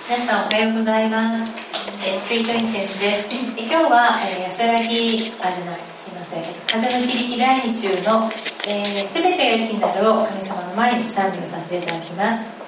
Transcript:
皆さんおはようございます。スイートインセンスです。今日は風の響き第2週のすべてが良きになるを神様の前に賛美をさせていただきます。